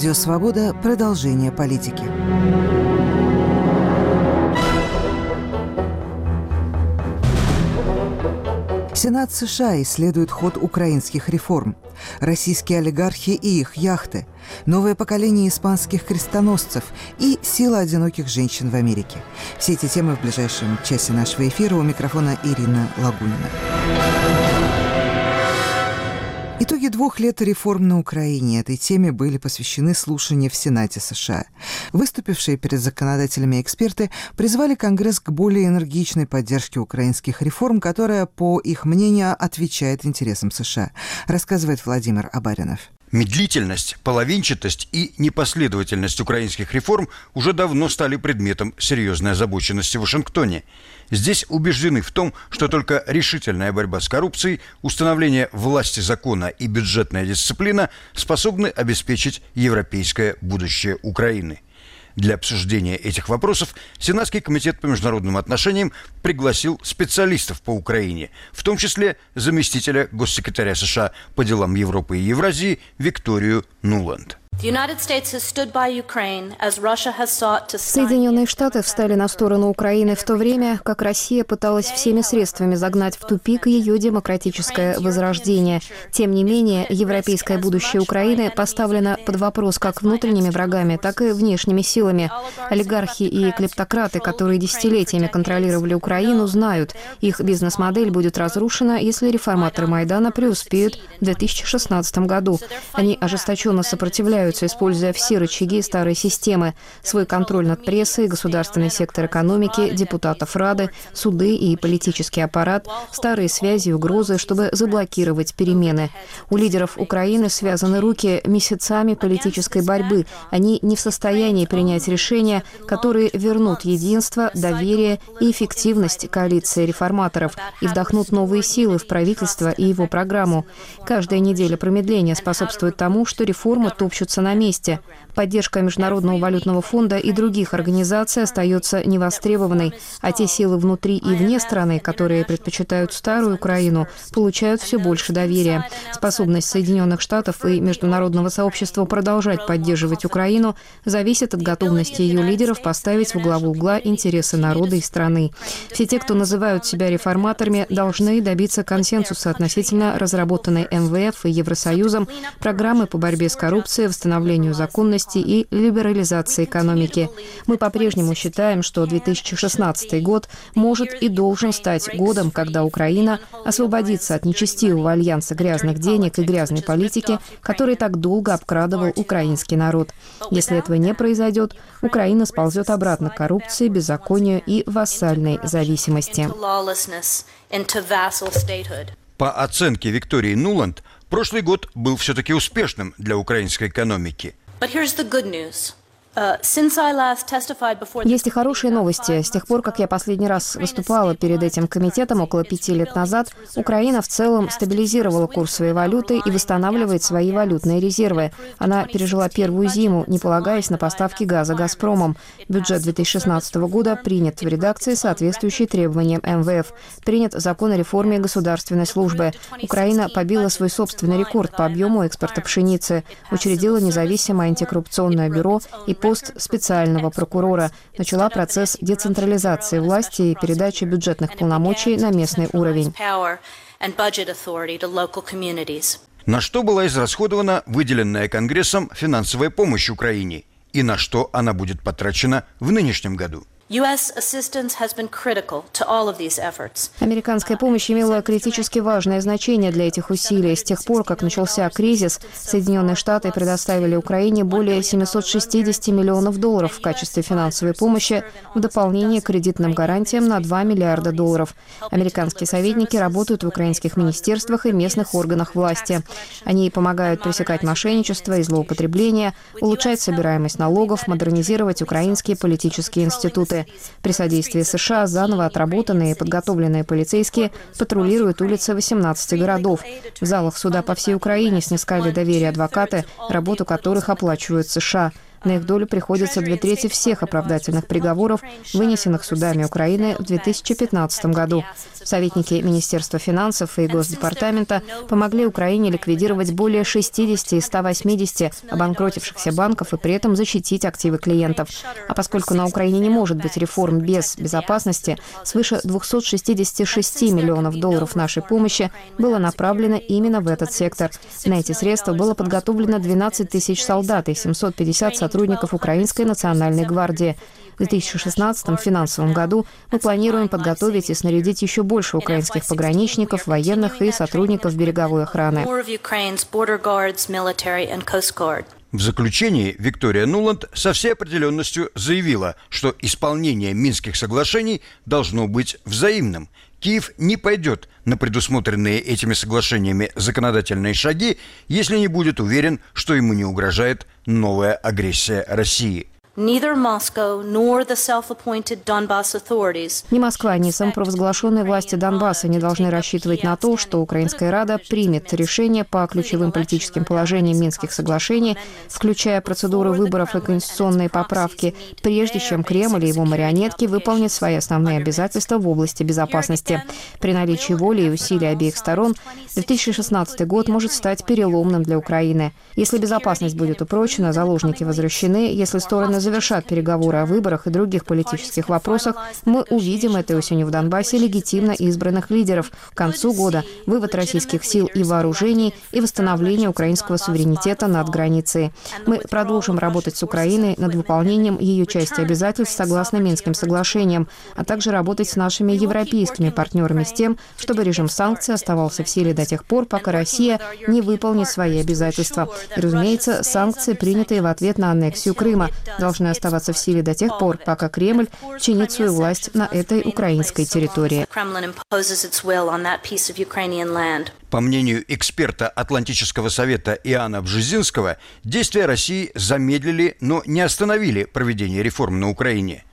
Радио «Свобода». Продолжение политики. Сенат США исследует ход украинских реформ. Российские олигархи и их яхты. Новое поколение испанских крестоносцев и сила одиноких женщин в Америке. Все эти темы в ближайшем часе нашего эфира. У микрофона Ирина Лагунина. Итоги 2 лет реформ на Украине. Этой теме были посвящены слушания в Сенате США. Выступившие перед законодателями эксперты призвали Конгресс к более энергичной поддержке украинских реформ, которая, по их мнению, отвечает интересам США. Рассказывает Владимир Абаринов. Медлительность, половинчатость и непоследовательность украинских реформ уже давно стали предметом серьезной озабоченности в Вашингтоне. Здесь убеждены в том, что только решительная борьба с коррупцией, установление власти закона и бюджетная дисциплина способны обеспечить европейское будущее Украины. Для обсуждения этих вопросов Сенатский комитет по международным отношениям пригласил специалистов по Украине, в том числе заместителя госсекретаря США по делам Европы и Евразии Викторию Нуланд. Соединенные Штаты встали на сторону Украины в то время, как Россия пыталась всеми средствами загнать в тупик ее демократическое возрождение. Тем не менее, европейское будущее Украины поставлено под вопрос как внутренними врагами, так и внешними силами. Олигархи и клептократы, которые десятилетиями контролировали Украину, знают, их бизнес-модель будет разрушена, если реформаторы Майдана преуспеют в 2016 году. Они ожесточенно сопротивляются, используя все рычаги старой системы: свой контроль над прессой, государственный сектор экономики, депутатов Рады, суды и политический аппарат, старые связи и угрозы, чтобы заблокировать перемены. У лидеров Украины связаны руки месяцами политической борьбы. Они не в состоянии принять решения, которые вернут единство, доверие и эффективность коалиции реформаторов и вдохнут новые силы в правительство и его программу. Каждая неделя промедления способствует тому, что реформы топчутся на месте. Поддержка Международного валютного фонда и других организаций остается невостребованной, а те силы внутри и вне страны, которые предпочитают старую Украину, получают все больше доверия. Способность Соединенных Штатов и международного сообщества продолжать поддерживать Украину зависит от готовности ее лидеров поставить во главу угла интересы народа и страны. Все те, кто называют себя реформаторами, должны добиться консенсуса относительно разработанной МВФ и Евросоюзом программы по борьбе с коррупцией, восстановлению законности и либерализации экономики. Мы по-прежнему считаем, что 2016 год может и должен стать годом, когда Украина освободится от нечестивого альянса грязных денег и грязной политики, который так долго обкрадывал украинский народ. Если этого не произойдет, Украина сползет обратно к коррупции, беззаконию и вассальной зависимости. По оценке Виктории Нуланд, прошлый год был все-таки успешным для украинской экономики. Есть и хорошие новости. С тех пор, как я последний раз выступала перед этим комитетом около 5 лет назад, Украина в целом стабилизировала курс своей валюты и восстанавливает свои валютные резервы. Она пережила первую зиму, не полагаясь на поставки газа «Газпромом». Бюджет 2016 года принят в редакции, соответствующей требованиям МВФ. Принят закон о реформе государственной службы. Украина побила свой собственный рекорд по объему экспорта пшеницы, учредила независимое антикоррупционное бюро и пост специального прокурора, начала процесс децентрализации власти и передачи бюджетных полномочий на местный уровень. На что была израсходована выделенная Конгрессом финансовая помощь Украине и на что она будет потрачена в нынешнем году? Американская помощь имела критически важное значение для этих усилий. С тех пор, как начался кризис, Соединенные Штаты предоставили Украине более $760 миллионов в качестве финансовой помощи в дополнение к кредитным гарантиям на $2 миллиарда. Американские советники работают в украинских министерствах и местных органах власти. Они помогают пресекать мошенничество и злоупотребление, улучшать собираемость налогов, модернизировать украинские политические институты. При содействии США заново отработанные и подготовленные полицейские патрулируют улицы 18 городов. В залах суда по всей Украине снискали доверие адвокаты, работу которых оплачивают США. На их долю приходится 2/3 всех оправдательных приговоров, вынесенных судами Украины в 2015 году. Советники Министерства финансов и Госдепартамента помогли Украине ликвидировать более 60 из 180 обанкротившихся банков и при этом защитить активы клиентов. А поскольку на Украине не может быть реформ без безопасности, свыше 266 миллионов долларов нашей помощи было направлено именно в этот сектор. На эти средства было подготовлено 12 тысяч солдат и 750 сотрудников Украинской национальной гвардии. В 2016 финансовом году мы планируем подготовить и снарядить еще больше украинских пограничников, военных и сотрудников береговой охраны. В заключении Виктория Нуланд со всей определенностью заявила, что исполнение Минских соглашений должно быть взаимным. Киев не пойдет на предусмотренные этими соглашениями законодательные шаги, если не будет уверен, что ему не угрожает новая агрессия России. Ни Москва, ни самопровозглашенные власти Донбасса не должны рассчитывать на то, что Украинская Рада примет решение по ключевым политическим положениям Минских соглашений, включая процедуры выборов и конституционные поправки, прежде чем Кремль и его марионетки выполнят свои основные обязательства в области безопасности. При наличии воли и усилий обеих сторон 2016 год может стать переломным для Украины. Если безопасность будет упрочена, заложники возвращены, если стороны завершат переговоры о выборах и других политических вопросах, мы увидим этой осенью в Донбассе легитимно избранных лидеров. К концу года вывод российских сил и вооружений и восстановление украинского суверенитета над границей. Мы продолжим работать с Украиной над выполнением ее части обязательств согласно Минским соглашениям, а также работать с нашими европейскими партнерами с тем, чтобы режим санкций оставался в силе до тех пор, пока Россия не выполнит свои обязательства. И, разумеется, санкции, принятые в ответ на аннексию Крыма, должны оставаться в силе до тех пор, пока Кремль чинит свою власть на этой украинской территории. По мнению эксперта Атлантического совета Иоанна Бжезинского, действия России замедлили, но не остановили проведение реформ на Украине.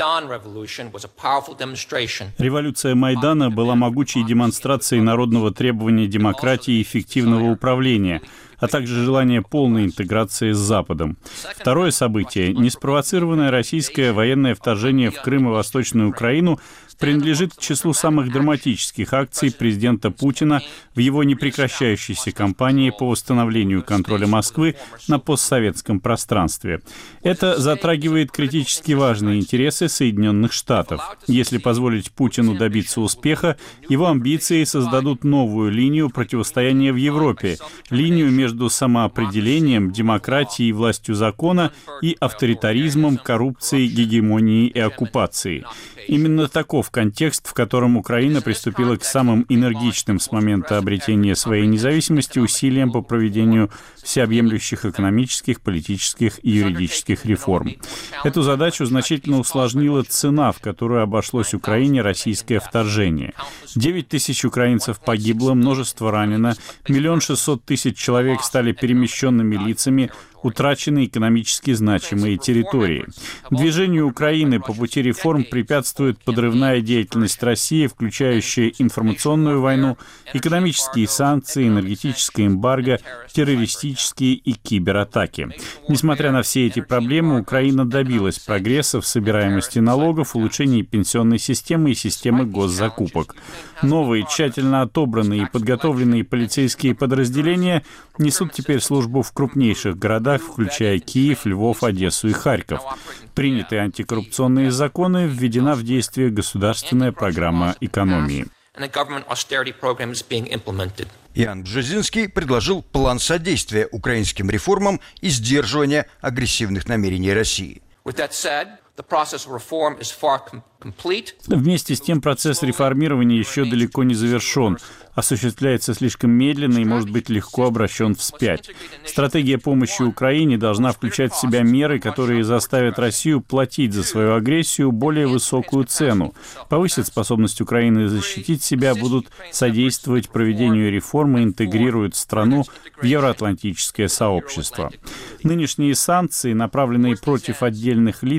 Революция Майдана была могучей демонстрацией народного требования демократии и эффективного управления, а также желания полной интеграции с Западом. Второе событие, неспровоцированное российское военное вторжение в Крым и Восточную Украину, принадлежит к числу самых драматических акций президента Путина в его непрекращающейся кампании по восстановлению контроля Москвы на постсоветском пространстве. Это затрагивает критически важные интересы Соединенных Штатов. Если позволить Путину добиться успеха, его амбиции создадут новую линию противостояния в Европе, линию между самоопределением, демократией и властью закона и авторитаризмом, коррупцией, гегемонией и оккупацией. Именно таков контекст, в котором Украина приступила к самым энергичным с момента обретения своей независимости усилиям по проведению всеобъемлющих экономических, политических и юридических реформ. Эту задачу значительно усложнила цена, в которую обошлось Украине российское вторжение. 9 тысяч украинцев погибло, множество ранено, 1 600 000 человек стали перемещенными лицами, утрачены экономически значимые территории. Движению Украины по пути реформ препятствует подрывная деятельность России, включающая информационную войну, экономические санкции, энергетическое эмбарго, террористические и кибератаки. Несмотря на все эти проблемы, Украина добилась прогресса в собираемости налогов, улучшении пенсионной системы и системы госзакупок. Новые, тщательно отобранные и подготовленные полицейские подразделения несут теперь службу в крупнейших городах, включая Киев, Львов, Одессу и Харьков. Приняты антикоррупционные законы, введена в действие государственная программа экономии. Иоанн Бжезинский предложил план содействия украинским реформам и сдерживания агрессивных намерений России. Вместе с тем процесс реформирования еще далеко не завершен, осуществляется слишком медленно и может быть легко обращен вспять. Стратегия помощи Украине должна включать в себя меры, которые заставят Россию платить за свою агрессию более высокую цену, повысят способность Украины защитить себя, будут содействовать проведению реформ и интегрируют страну в евроатлантическое сообщество. Нынешние санкции, направленные против отдельных лиц и компаний,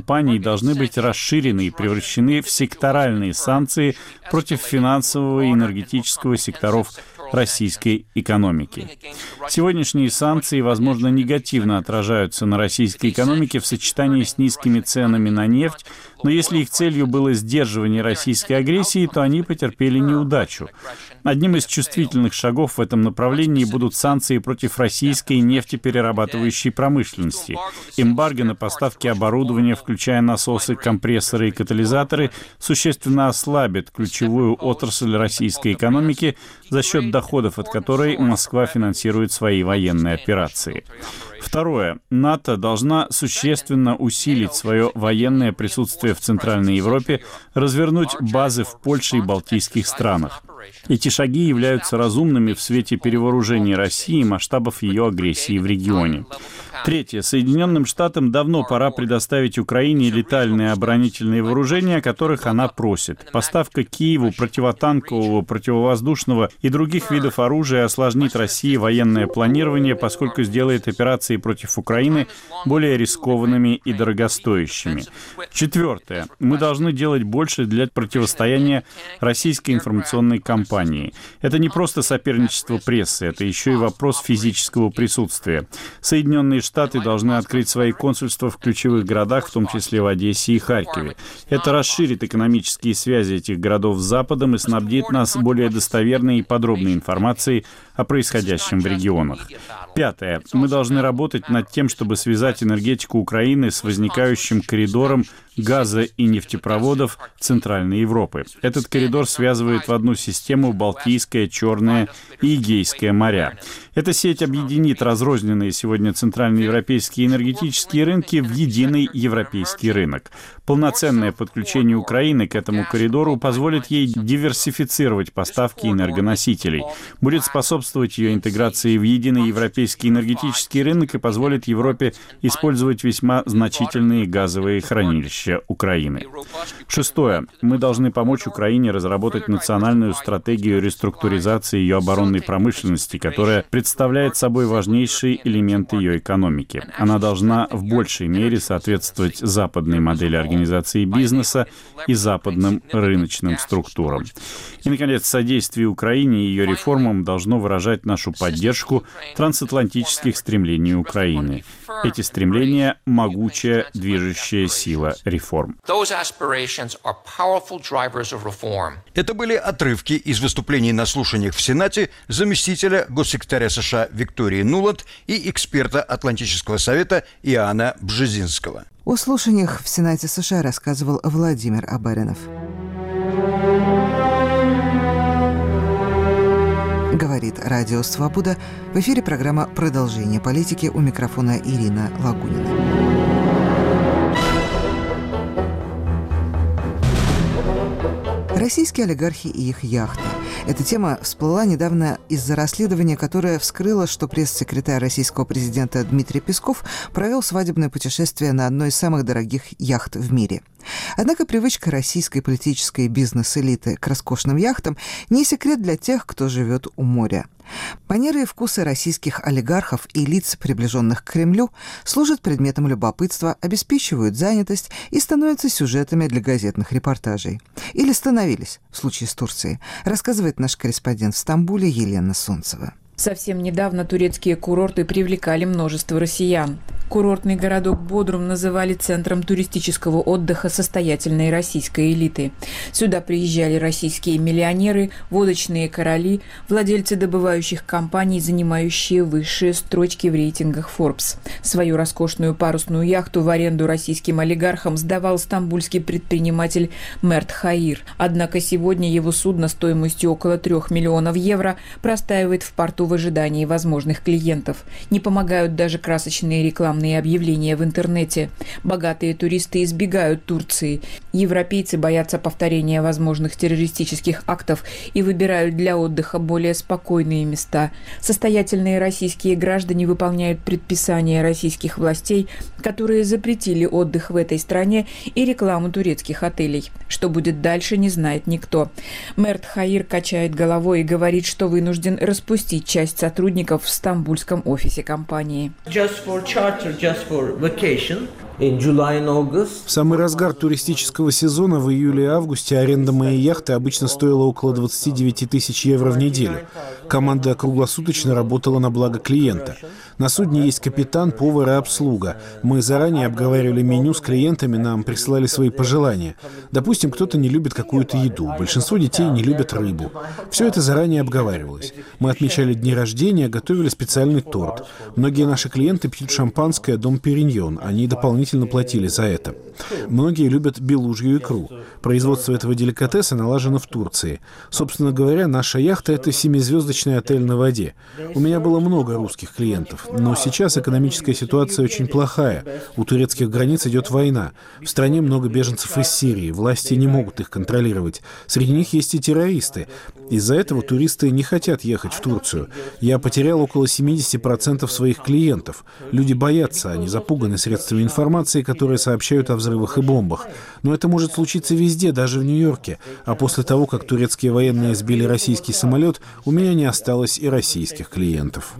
компаний должны быть расширены и превращены в секторальные санкции против финансового и энергетического секторов российской экономики. Сегодняшние санкции, возможно, негативно отражаются на российской экономике в сочетании с низкими ценами на нефть, но если их целью было сдерживание российской агрессии, то они потерпели неудачу. Одним из чувствительных шагов в этом направлении будут санкции против российской нефтеперерабатывающей промышленности. Эмбарго на поставки оборудования, включая насосы, компрессоры и катализаторы, существенно ослабит ключевую отрасль российской экономики, за счет доходов от которой Москва финансирует свои военные операции. Второе. НАТО должна существенно усилить свое военное присутствие в Центральной Европе, развернуть базы в Польше и Балтийских странах. Эти шаги являются разумными в свете перевооружения России и масштабов ее агрессии в регионе. Третье. Соединенным Штатам давно пора предоставить Украине летальные оборонительные вооружения, о которых она просит. Поставка Киеву противотанкового, противовоздушного и других видов оружия осложнит России военное планирование, поскольку сделает операции против Украины более рискованными и дорогостоящими. Четвертое. Мы должны делать больше для противостояния российской информационной кампании. Это не просто соперничество прессы, это еще и вопрос физического присутствия. Соединенные Штаты должны открыть свои консульства в ключевых городах, в том числе в Одессе и Харькове. Это расширит экономические связи этих городов с Западом и снабдит нас более достоверной и подробной информацией о происходящем в регионах. Пятое. Мы должны работать над тем, чтобы связать энергетику Украины с возникающим коридором газа и нефтепроводов Центральной Европы. Этот коридор связывает в одну систему Балтийское, Черное и Эгейское моря. Эта сеть объединит разрозненные сегодня центральноевропейские энергетические рынки в единый европейский рынок. Полноценное подключение Украины к этому коридору позволит ей диверсифицировать поставки энергоносителей, будет способствовать ее интеграции в единый европейский энергетический рынок и позволит Европе использовать весьма значительные газовые хранилища Украины. Шестое. Мы должны помочь Украине разработать национальную стратегию реструктуризации ее оборонной промышленности, которая представляет собой важнейший элемент ее экономики. Она должна в большей мере соответствовать западной модели организации бизнеса и западным рыночным структурам. И, наконец, содействие Украине и ее реформам должно выражать нашу поддержку трансатлантических стремлений Украины. Эти стремления – могучая движущая сила реформ. Это были отрывки из выступлений на слушаниях в Сенате заместителя госсекретаря США Виктории Нуланд и эксперта Атлантического совета Иоанна Бжезинского. О слушаниях в Сенате США рассказывал Владимир Абаринов. Говорит Радио Свобода. В эфире программа «Продолжение политики». У микрофона Ирина Лагунина. Российские олигархи и их яхты. Эта тема всплыла недавно из-за расследования, которое вскрыло, что пресс-секретарь российского президента Дмитрий Песков провел свадебное путешествие на одной из самых дорогих яхт в мире. Однако привычка российской политической бизнес-элиты к роскошным яхтам не секрет для тех, кто живет у моря. Манеры и вкусы российских олигархов и лиц, приближенных к Кремлю, служат предметом любопытства, обеспечивают занятость и становятся сюжетами для газетных репортажей. Или становились, в случае с Турцией, рассказывает наш корреспондент в Стамбуле Елена Солнцева. Совсем недавно турецкие курорты привлекали множество россиян. Курортный городок Бодрум называли центром туристического отдыха состоятельной российской элиты. Сюда приезжали российские миллионеры, водочные короли, владельцы добывающих компаний, занимающие высшие строчки в рейтингах Forbes. Свою роскошную парусную яхту в аренду российским олигархам сдавал стамбульский предприниматель Мерт Хаир. Однако сегодня его судно стоимостью около 3 миллионов евро простаивает в порту в ожидании возможных клиентов. Не помогают даже красочные рекламные объявления в интернете. Богатые туристы избегают Турции. Европейцы боятся повторения возможных террористических актов и выбирают для отдыха более спокойные места. Состоятельные российские граждане выполняют предписания российских властей, которые запретили отдых в этой стране и рекламу турецких отелей. Что будет дальше, не знает никто. Мерт Хаир качает головой и говорит, что вынужден распустить часть сотрудников в стамбульском офисе компании. В самый разгар туристического сезона в июле и августе аренда моей яхты обычно стоила около 29 тысяч евро в неделю. Команда круглосуточно работала на благо клиента. На судне есть капитан, повар и обслуга. Мы заранее обговаривали меню с клиентами, нам присылали свои пожелания. Допустим, кто-то не любит какую-то еду, большинство детей не любят рыбу. Все это заранее обговаривалось. Мы отмечали дни рождения, готовили специальный торт. Многие наши клиенты пьют шампанское «Дом Периньон». Они дополнительно платили за это. Многие любят белужью икру. Производство этого деликатеса налажено в Турции. Собственно говоря, наша яхта — это 7-звездочный отель на воде. У меня было много русских клиентов. Но сейчас экономическая ситуация очень плохая. У турецких границ идет война. В стране много беженцев из Сирии. Власти не могут их контролировать. Среди них есть и террористы. Из-за этого туристы не хотят ехать в Турцию. Я потерял около 70% своих клиентов. Люди боятся, они запуганы средствами информации, которые сообщают о взрывах и бомбах. Но это может случиться везде, даже в Нью-Йорке. А после того, как турецкие военные сбили российский самолет, у меня не осталось и российских клиентов.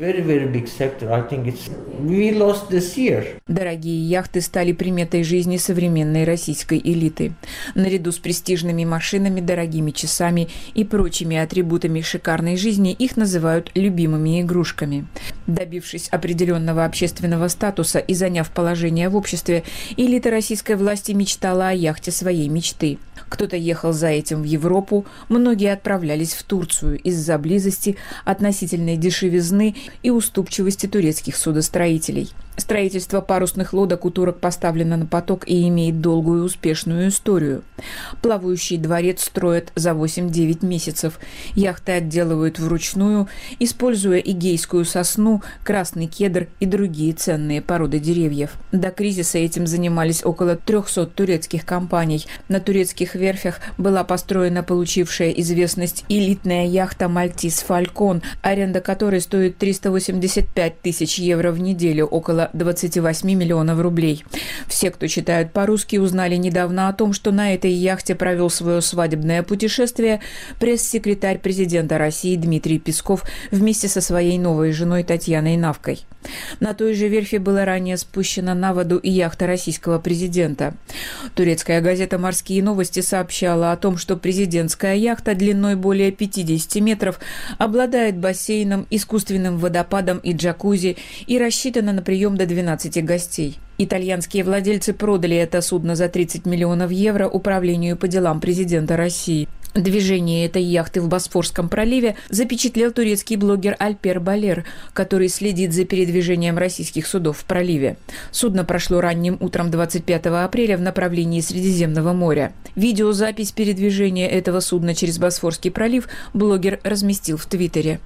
Дорогие яхты стали приметой жизни современной российской элиты. Наряду с престижными машинами, дорогими часами и прочими атрибутами шикарной жизни их называют любимыми игрушками. Добившись определенного общественного статуса и заняв положение в обществе, элита российской власти мечтала о яхте своей мечты. Кто-то ехал за этим в Европу, многие отправлялись в Турцию из-за близости, относительной дешевизны и уступчивости турецких судостроителей. Строительство парусных лодок у турок поставлено на поток и имеет долгую успешную историю. Плавающий дворец строят за 8-9 месяцев. Яхты отделывают вручную, используя игейскую сосну, красный кедр и другие ценные породы деревьев. До кризиса этим занимались около 300 турецких компаний. На турецких верфях была построена получившая известность элитная яхта «Мальтис Фалькон», аренда которой стоит 385 тысяч евро в неделю, около 28 миллионов рублей. Все, кто читают по-русски, узнали недавно о том, что на этой яхте провел свое свадебное путешествие пресс-секретарь президента России Дмитрий Песков вместе со своей новой женой Татьяной Навкой. На той же верфи была ранее спущена на воду и яхта российского президента. Турецкая газета «Морские новости» сообщала о том, что президентская яхта длиной более 50 метров обладает бассейном, искусственным водопадом и джакузи и рассчитана на прием до 12 гостей. Итальянские владельцы продали это судно за 30 миллионов евро Управлению по делам президента России. Движение этой яхты в Босфорском проливе запечатлел турецкий блогер Альпер Балер, который следит за передвижением российских судов в проливе. Судно прошло ранним утром 25 апреля в направлении Средиземного моря. Видеозапись передвижения этого судна через Босфорский пролив блогер разместил в Твиттере.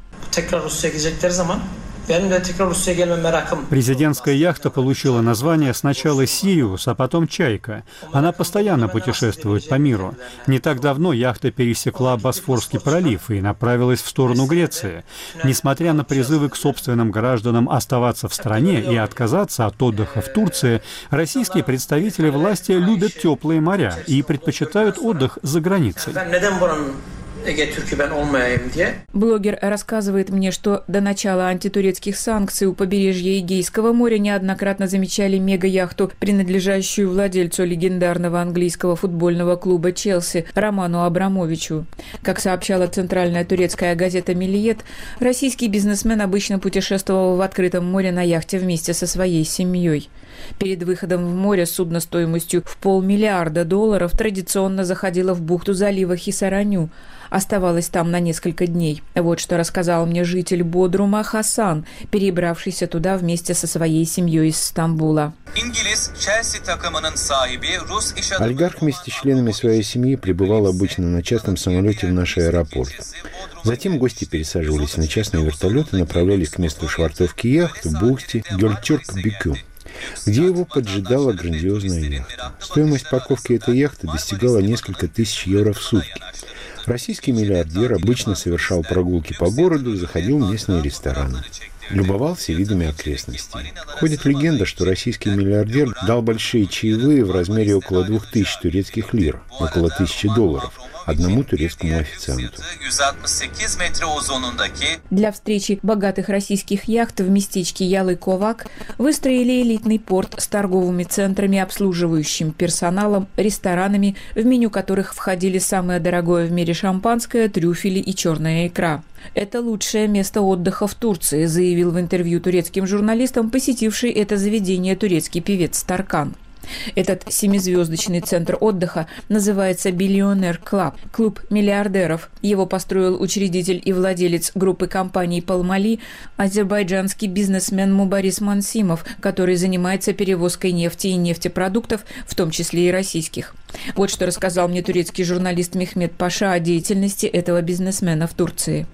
Президентская яхта получила название сначала «Сириус», а потом «Чайка». Она постоянно путешествует по миру. Не так давно яхта пересекла Босфорский пролив и направилась в сторону Греции. Несмотря на призывы к собственным гражданам оставаться в стране и отказаться от отдыха в Турции, российские представители власти любят теплые моря и предпочитают отдых за границей. Блогер рассказывает мне, что до начала антитурецких санкций у побережья Эгейского моря неоднократно замечали мега-яхту, принадлежащую владельцу легендарного английского футбольного клуба «Челси» Роману Абрамовичу. Как сообщала центральная турецкая газета «Миллиет», российский бизнесмен обычно путешествовал в открытом море на яхте вместе со своей семьей. Перед выходом в море судно стоимостью в $500 миллиона традиционно заходило в бухту залива Хисараню. Оставалась там на несколько дней. Вот что рассказал мне житель Бодрума Хасан, перебравшийся туда вместе со своей семьей из Стамбула. Олигарх вместе с членами своей семьи прибывал обычно на частном самолете в наш аэропорт. Затем гости пересаживались на частные вертолеты и направлялись к месту швартовки яхт в бухте Гёльтюрк-Бükü, где его поджидала грандиозная яхта. Стоимость парковки этой яхты достигала несколько тысяч евро в сутки. Российский миллиардер обычно совершал прогулки по городу и заходил в местные рестораны. Любовался видами окрестностей. Ходит легенда, что российский миллиардер дал большие чаевые в размере около 2000 турецких лир, около $1000, одному турецкому официанту. Для встречи богатых российских яхт в местечке Ялый-Ковак выстроили элитный порт с торговыми центрами, обслуживающим персоналом, ресторанами, в меню которых входили самое дорогое в мире шампанское, трюфели и черная икра. «Это лучшее место отдыха в Турции», заявил в интервью турецким журналистам посетивший это заведение турецкий певец Таркан. Этот семизвездочный центр отдыха называется «Биллионер Клаб» – клуб миллиардеров. Его построил учредитель и владелец группы компаний «Палмали» азербайджанский бизнесмен Мубарис Мансимов, который занимается перевозкой нефти и нефтепродуктов, в том числе и российских. Вот что рассказал мне турецкий журналист Мехмет Паша о деятельности этого бизнесмена в Турции.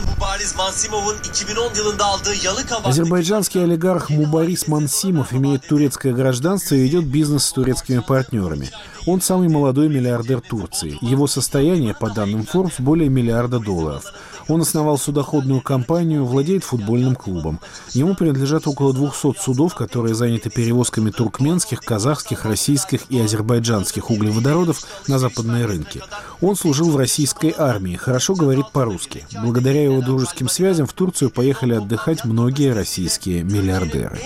Азербайджанский олигарх Мубарис Мансимов имеет турецкое гражданство и ведет бизнес с турецкими партнерами. Он самый молодой миллиардер Турции. Его состояние, по данным Forbes, более $1 миллиарда. Он основал судоходную компанию, владеет футбольным клубом. Ему принадлежат около 200 судов, которые заняты перевозками туркменских, казахских, российских и азербайджанских углеводородов на западные рынки. Он служил в российской армии, хорошо говорит по-русски. Благодаря его дружеским связям в Турцию поехали отдыхать многие российские миллиардеры.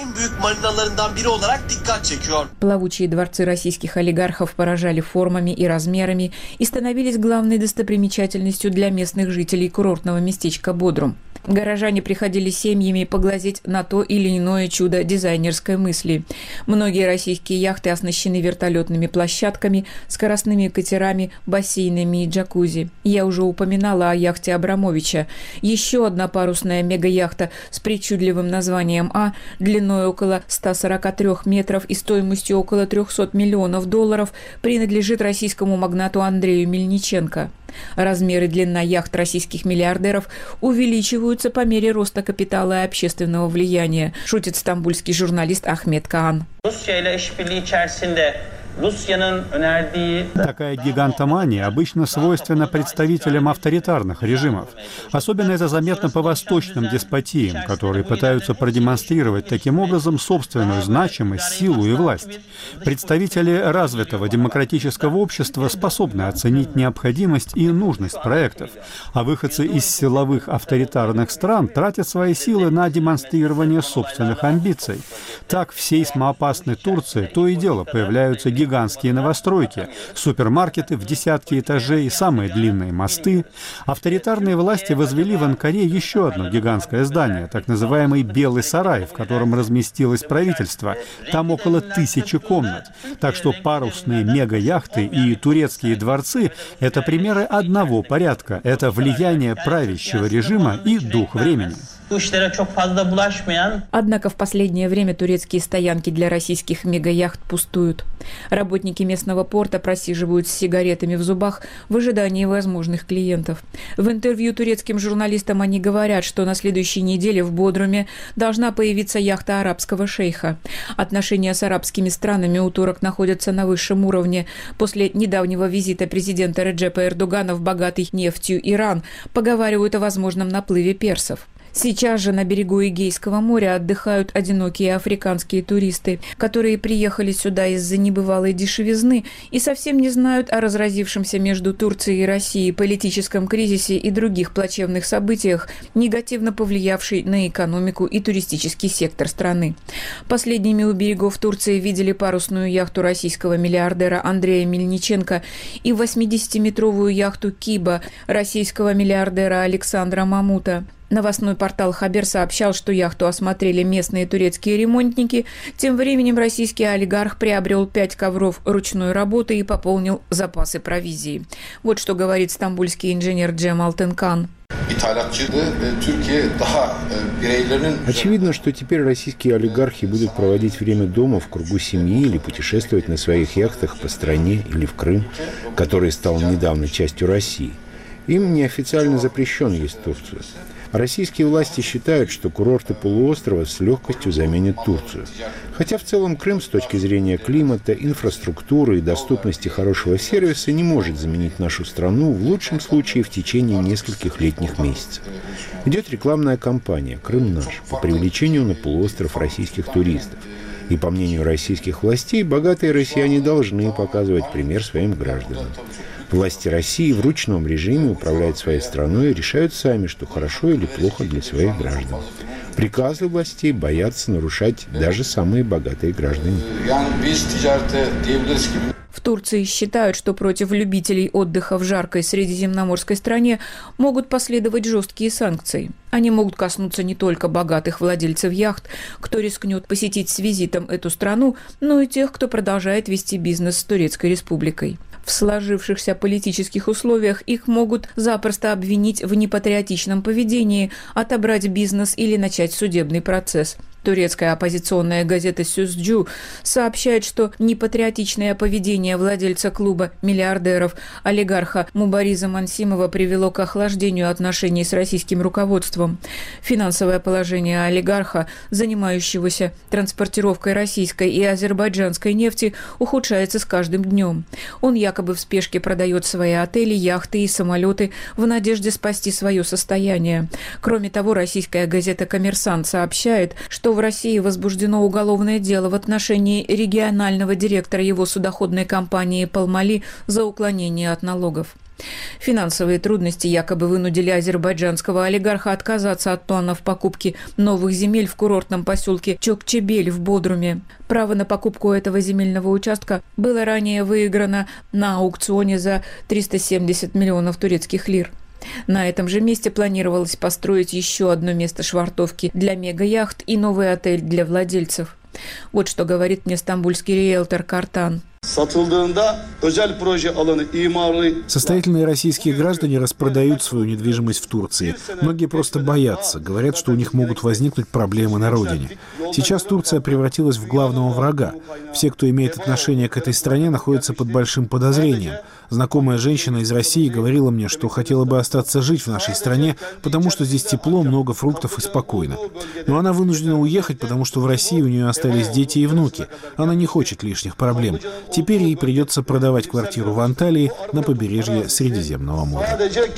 Плавучие дворцы российских олигархов поражали формами и размерами и становились главной достопримечательностью для местных жителей курортного местечка Бодрум. Горожане приходили семьями поглазеть на то или иное чудо дизайнерской мысли. Многие российские яхты оснащены вертолетными площадками, скоростными катерами, бассейнами и джакузи. Я уже упоминала о яхте Абрамовича. Еще одна парусная мегаяхта с причудливым названием «А», длиной около 143 метров и стоимостью около $300 миллионов, принадлежит российскому магнату Андрею Мельниченко. Размеры и длина яхт российских миллиардеров увеличиваются по мере роста капитала и общественного влияния, шутит стамбульский журналист Ахмед Каан. Такая гигантомания обычно свойственна представителям авторитарных режимов. Особенно это заметно по восточным деспотиям, которые пытаются продемонстрировать таким образом собственную значимость, силу и власть. Представители развитого демократического общества способны оценить необходимость и нужность проектов, а выходцы из силовых авторитарных стран тратят свои силы на демонстрирование собственных амбиций. Так в сейсмоопасной Турции то и дело появляются гигантские новостройки, супермаркеты в десятки этажей, самые длинные мосты. Авторитарные власти возвели в Анкаре еще одно гигантское здание, так называемый «Белый сарай», в котором разместилось правительство. Там около 1000 комнат. Так что парусные мегаяхты и турецкие дворцы – это примеры одного порядка. Это влияние правящего режима и дух времени. Однако в последнее время турецкие стоянки для российских мегаяхт пустуют. Работники местного порта просиживают с сигаретами в зубах в ожидании возможных клиентов. В интервью турецким журналистам они говорят, что на следующей неделе в Бодруме должна появиться яхта арабского шейха. Отношения с арабскими странами у турок находятся на высшем уровне. После недавнего визита президента Реджепа Эрдогана в богатый нефтью Иран поговаривают о возможном наплыве персов. Сейчас же на берегу Эгейского моря отдыхают одинокие африканские туристы, которые приехали сюда из-за небывалой дешевизны и совсем не знают о разразившемся между Турцией и Россией политическом кризисе и других плачевных событиях, негативно повлиявшей на экономику и туристический сектор страны. Последними у берегов Турции видели парусную яхту российского миллиардера Андрея Мельниченко и 80-метровую яхту «Киба» российского миллиардера Александра Мамута. Новостной портал «Хабер» сообщал, что яхту осмотрели местные турецкие ремонтники. Тем временем российский олигарх приобрел 5 ковров ручной работы и пополнил запасы провизии. Вот что говорит стамбульский инженер Джем Алтынкан. Очевидно, что теперь российские олигархи будут проводить время дома в кругу семьи или путешествовать на своих яхтах по стране или в Крым, который стал недавно частью России. Им неофициально запрещен есть Турцию. Российские власти считают, что курорты полуострова с легкостью заменят Турцию. Хотя в целом Крым с точки зрения климата, инфраструктуры и доступности хорошего сервиса не может заменить нашу страну в лучшем случае в течение нескольких летних месяцев. Идет рекламная кампания «Крым наш» по привлечению на полуостров российских туристов. И по мнению российских властей, богатые россияне должны показывать пример своим гражданам. Власти России в ручном режиме управляют своей страной и решают сами, что хорошо или плохо для своих граждан. Приказы властей боятся нарушать даже самые богатые граждане. В Турции считают, что против любителей отдыха в жаркой средиземноморской стране могут последовать жесткие санкции. Они могут коснуться не только богатых владельцев яхт, кто рискнет посетить с визитом эту страну, но и тех, кто продолжает вести бизнес с Турецкой Республикой. В сложившихся политических условиях их могут запросто обвинить в непатриотичном поведении, отобрать бизнес или начать судебный процесс. Турецкая оппозиционная газета «Сюзджу» сообщает, что непатриотичное поведение владельца клуба миллиардеров олигарха Мубариза Мансимова привело к охлаждению отношений с российским руководством. Финансовое положение олигарха, занимающегося транспортировкой российской и азербайджанской нефти, ухудшается с каждым днем. Он якобы в спешке продает свои отели, яхты и самолеты в надежде спасти свое состояние. Кроме того, российская газета «Коммерсант» сообщает, что в России возбуждено уголовное дело в отношении регионального директора его судоходной компании «Палмали» за уклонение от налогов. Финансовые трудности якобы вынудили азербайджанского олигарха отказаться от планов покупки новых земель в курортном поселке Чокчебель в Бодруме. Право на покупку этого земельного участка было ранее выиграно на аукционе за 370 миллионов турецких лир. На этом же месте планировалось построить еще одно место швартовки для мега-яхт и новый отель для владельцев. Вот что говорит мне стамбульский риэлтор Картан. Состоятельные российские граждане распродают свою недвижимость в Турции. Многие просто боятся, говорят, что у них могут возникнуть проблемы на родине. Сейчас Турция превратилась в главного врага. Все, кто имеет отношение к этой стране, находятся под большим подозрением. Знакомая женщина из России говорила мне, что хотела бы остаться жить в нашей стране, потому что здесь тепло, много фруктов и спокойно. Но она вынуждена уехать, потому что в России у нее остались дети и внуки. Она не хочет лишних проблем. Теперь ей придется продавать квартиру в Анталии на побережье Средиземного моря.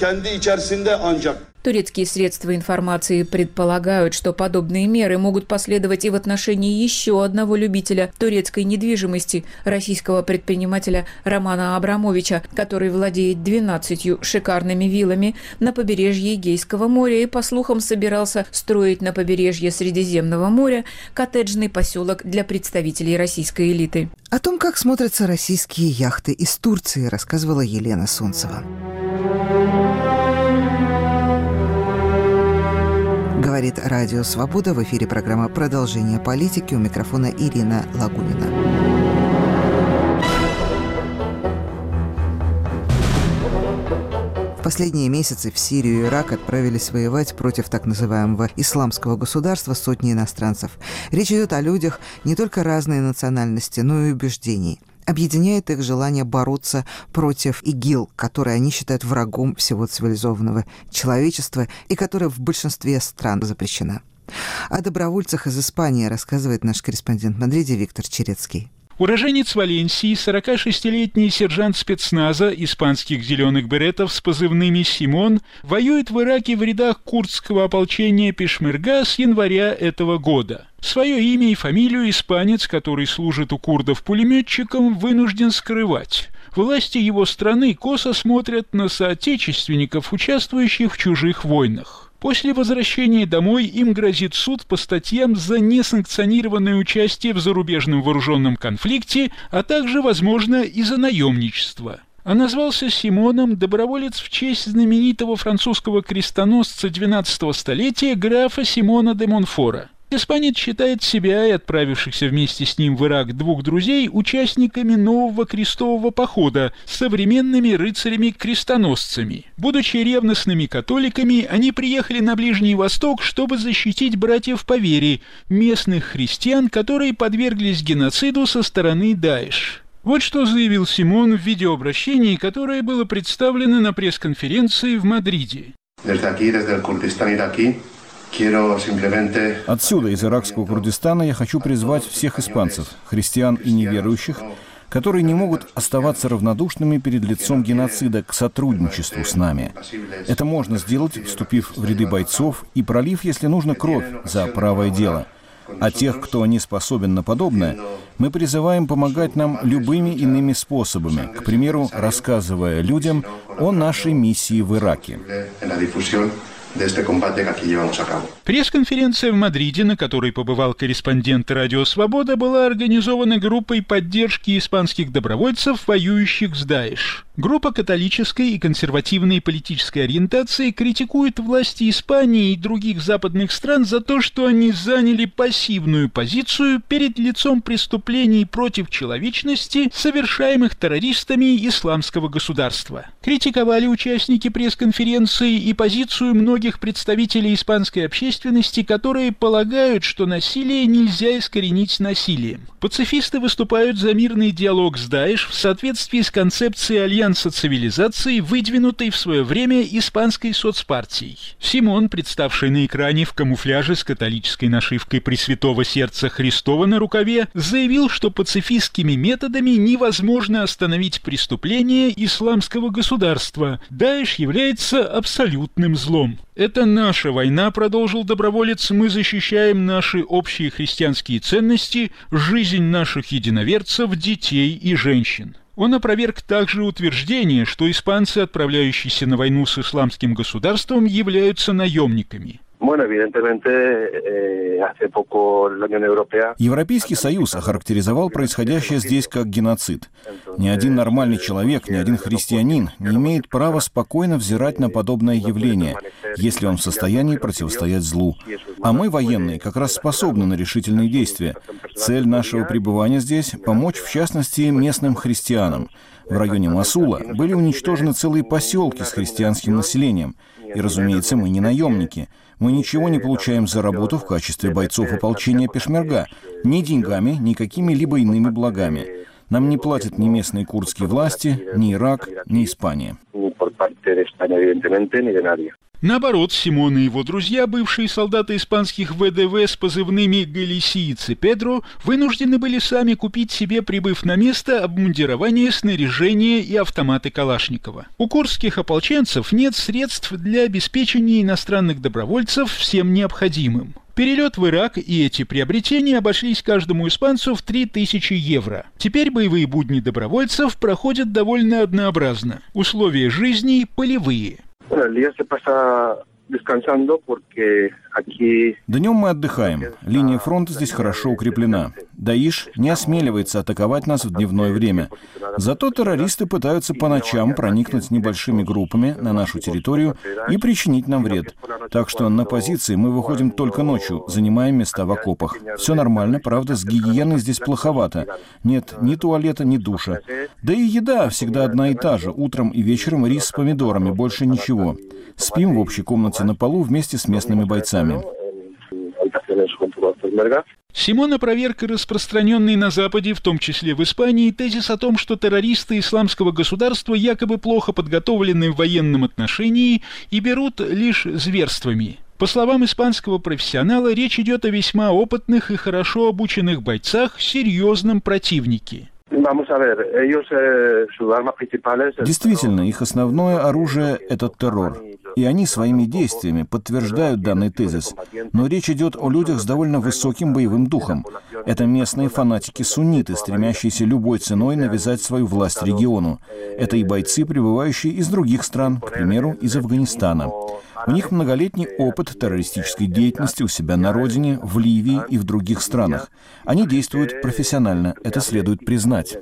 Турецкие средства информации предполагают, что подобные меры могут последовать и в отношении еще одного любителя турецкой недвижимости, российского предпринимателя Романа Абрамовича, который владеет 12 шикарными виллами на побережье Эгейского моря и, по слухам, собирался строить на побережье Средиземного моря коттеджный поселок для представителей российской элиты. О том, как смотрятся российские яхты из Турции, рассказывала Елена Солнцева. Говорит Радио Свобода. В эфире программа «Продолжение политики». У микрофона Ирина Лагунина. В последние месяцы в Сирию и Ирак отправились воевать против так называемого исламского государства сотни иностранцев. Речь идет о людях не только разной национальности, но и убеждений. Объединяет их желание бороться против ИГИЛ, который они считают врагом всего цивилизованного человечества и которая в большинстве стран запрещена. О добровольцах из Испании рассказывает наш корреспондент в Мадриде Виктор Черецкий. Уроженец Валенсии, 46-летний сержант спецназа испанских «зеленых беретов» с позывными «Симон» воюет в Ираке в рядах курдского ополчения Пешмерга с января этого года. Свое имя и фамилию испанец, который служит у курдов пулеметчиком, вынужден скрывать. Власти его страны косо смотрят на соотечественников, участвующих в чужих войнах. После возвращения домой им грозит суд по статьям за несанкционированное участие в зарубежном вооруженном конфликте, а также, возможно, и за наемничество. А назвался Симоном доброволец в честь знаменитого французского крестоносца XII столетия графа Симона де Монфора. Испанец считает себя и отправившихся вместе с ним в Ирак двух друзей участниками нового крестового похода с современными рыцарями-крестоносцами. Будучи ревностными католиками, они приехали на Ближний Восток, чтобы защитить братьев по вере, местных христиан, которые подверглись геноциду со стороны Даиш. Вот что заявил Симон в видеообращении, которое было представлено на пресс-конференции в Мадриде. Отсюда, из иракского Курдистана, я хочу призвать всех испанцев, христиан и неверующих, которые не могут оставаться равнодушными перед лицом геноцида, к сотрудничеству с нами. Это можно сделать, вступив в ряды бойцов и пролив, если нужно, кровь за правое дело. А тех, кто не способен на подобное, мы призываем помогать нам любыми иными способами, к примеру, рассказывая людям о нашей миссии в Ираке. Пресс-конференция в Мадриде, на которой побывал корреспондент «Радио Свобода», была организована группой поддержки испанских добровольцев, воюющих с Даиш. Группа католической и консервативной политической ориентации критикует власти Испании и других западных стран за то, что они заняли пассивную позицию перед лицом преступлений против человечности, совершаемых террористами исламского государства. Критиковали участники пресс-конференции и позицию многих представителей испанской общественности, которые полагают, что насилие нельзя искоренить насилием. Пацифисты выступают за мирный диалог с Даиш в соответствии с концепцией Альянса цивилизаций, выдвинутой в свое время испанской соцпартией. Симон, представший на экране в камуфляже с католической нашивкой Пресвятого Сердца Христова на рукаве, заявил, что пацифистскими методами невозможно остановить преступление исламского государства. Даиш является абсолютным злом. «Это наша война», — продолжил доброволец, — «мы защищаем наши общие христианские ценности, жизнь наших единоверцев, детей и женщин». Он опроверг также утверждение, что испанцы, отправляющиеся на войну с исламским государством, являются наемниками. Европейский Союз охарактеризовал происходящее здесь как геноцид. Ни один нормальный человек, ни один христианин не имеет права спокойно взирать на подобное явление, если он в состоянии противостоять злу. А мы, военные, как раз способны на решительные действия. Цель нашего пребывания здесь — помочь, в частности, местным христианам. В районе Мосула были уничтожены целые поселки с христианским населением. И, разумеется, мы не наемники. Мы ничего не получаем за работу в качестве бойцов ополчения Пешмерга, ни деньгами, ни какими-либо иными благами. Нам не платят ни местные курдские власти, ни Ирак, ни Испания. Наоборот, Симон и его друзья, бывшие солдаты испанских ВДВ с позывными «Галисиец» и «Педро», вынуждены были сами купить себе, прибыв на место, обмундирование, снаряжение и автоматы Калашникова. У курдских ополченцев нет средств для обеспечения иностранных добровольцев всем необходимым. Перелет в Ирак и эти приобретения обошлись каждому испанцу в 3000 евро. Теперь боевые будни добровольцев проходят довольно однообразно. Условия жизни полевые. Днем мы отдыхаем. Линия фронта здесь хорошо укреплена. Даиш не осмеливается атаковать нас в дневное время. Зато террористы пытаются по ночам проникнуть небольшими группами на нашу территорию и причинить нам вред. Так что на позиции мы выходим только ночью, занимаем места в окопах. Все нормально, правда, с гигиеной здесь плоховато. Нет ни туалета, ни душа. Да и еда всегда одна и та же. Утром и вечером рис с помидорами, больше ничего. Спим в общей комнате на полу вместе с местными бойцами. Симон опроверг распространенный на Западе, в том числе в Испании, тезис о том, что террористы исламского государства якобы плохо подготовлены в военном отношении и берут лишь зверствами. По словам испанского профессионала, речь идет о весьма опытных и хорошо обученных бойцах, серьезном противнике. Действительно, их основное оружие — это террор. И они своими действиями подтверждают данный тезис. Но речь идет о людях с довольно высоким боевым духом. Это местные фанатики-сунниты, стремящиеся любой ценой навязать свою власть региону. Это и бойцы, прибывающие из других стран, к примеру, из Афганистана. У них многолетний опыт террористической деятельности у себя на родине, в Ливии и в других странах. Они действуют профессионально, это следует признать.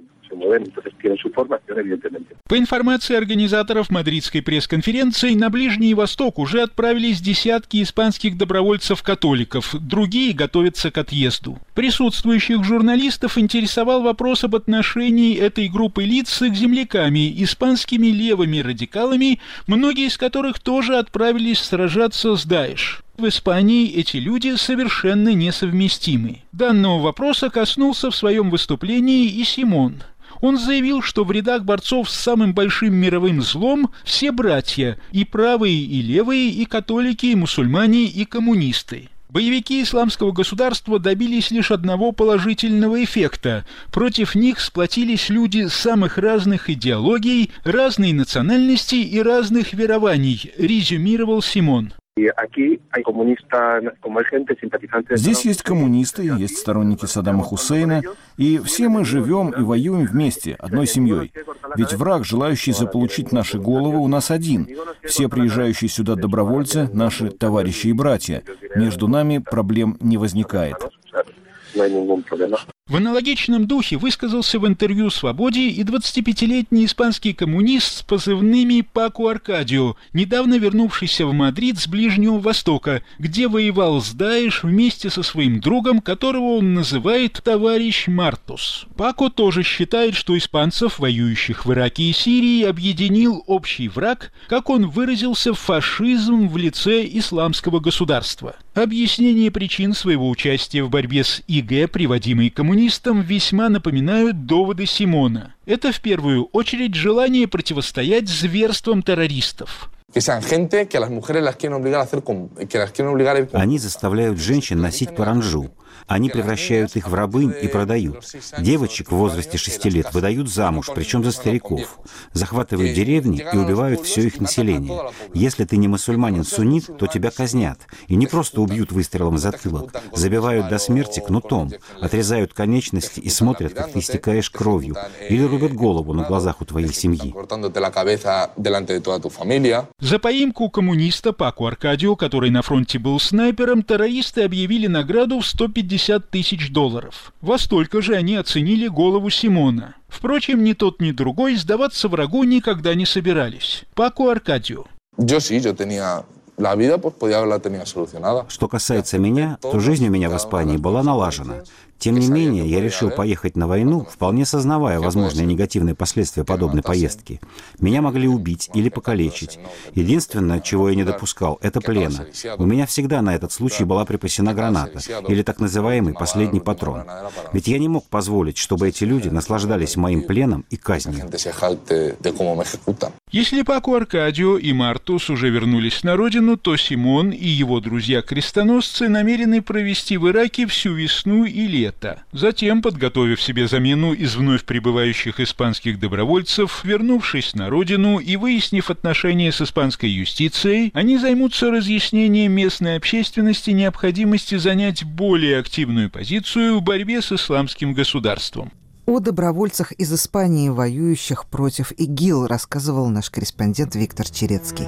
По информации организаторов мадридской пресс-конференции, на Ближний Восток уже отправились десятки испанских добровольцев-католиков, другие готовятся к отъезду. Присутствующих журналистов интересовал вопрос об отношении этой группы лиц с их земляками, испанскими левыми радикалами, многие из которых тоже отправились сражаться с Даиш. В Испании эти люди совершенно несовместимы. Данного вопроса коснулся в своем выступлении и Симон. Он заявил, что в рядах борцов с самым большим мировым злом все братья, и правые, и левые, и католики, и мусульмане, и коммунисты. Боевики исламского государства добились лишь одного положительного эффекта. Против них сплотились люди самых разных идеологий, разной национальности и разных верований, резюмировал Симон. Здесь есть коммунисты, есть сторонники Саддама Хусейна, и все мы живем и воюем вместе, одной семьей. Ведь враг, желающий заполучить наши головы, у нас один. Все приезжающие сюда добровольцы — наши товарищи и братья. Между нами проблем не возникает. В аналогичном духе высказался в интервью «Свободе» и 25-летний испанский коммунист с позывными Пако Аркадио, недавно вернувшийся в Мадрид с Ближнего Востока, где воевал с Даиш вместе со своим другом, которого он называет «товарищ Мартус». Пако тоже считает, что испанцев, воюющих в Ираке и Сирии, объединил общий враг, как он выразился, фашизм в лице исламского государства. Объяснение причин своего участия в борьбе с ИГ, приводимой коммунистам, весьма напоминают доводы Симона. Это в первую очередь желание противостоять зверствам террористов. Они заставляют женщин носить паранджу. Они превращают их в рабынь и продают. Девочек в возрасте 6 лет выдают замуж, причем за стариков. Захватывают деревни и убивают все их население. Если ты не мусульманин-суннит, то тебя казнят. И не просто убьют выстрелом в затылок. Забивают до смерти кнутом, отрезают конечности и смотрят, как ты истекаешь кровью. Или рубят голову на глазах у твоей семьи. За поимку коммуниста Пако Аркадио, который на фронте был снайпером, террористы объявили награду в $150 тысяч. Во столько же они оценили голову Симона. Впрочем, ни тот, ни другой сдаваться врагу никогда не собирались. Пако Аркадио. Что касается меня, то жизнь у меня в Испании была налажена. Тем не менее, я решил поехать на войну, вполне сознавая возможные негативные последствия подобной поездки. Меня могли убить или покалечить. Единственное, чего я не допускал, это плена. У меня всегда на этот случай была припасена граната, или так называемый последний патрон. Ведь я не мог позволить, чтобы эти люди наслаждались моим пленом и казнью. Если Пако Аркадио и Мартус уже вернулись на родину, то Симон и его друзья-крестоносцы намерены провести в Ираке всю весну и лето. Затем, подготовив себе замену из вновь прибывающих испанских добровольцев, вернувшись на родину и выяснив отношения с испанской юстицией, они займутся разъяснением местной общественности необходимости занять более активную позицию в борьбе с исламским государством. О добровольцах из Испании, воюющих против ИГИЛ, рассказывал наш корреспондент Виктор Черецкий.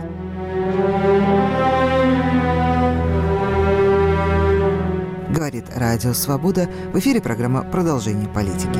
Говорит Радио Свобода. В эфире программа «Продолжение политики».